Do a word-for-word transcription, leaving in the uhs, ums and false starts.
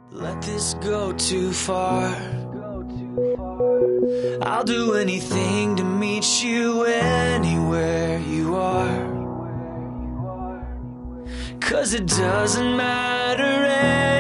Let this go too far. I'll do anything to meet you anywhere you are. 'Cause it doesn't matter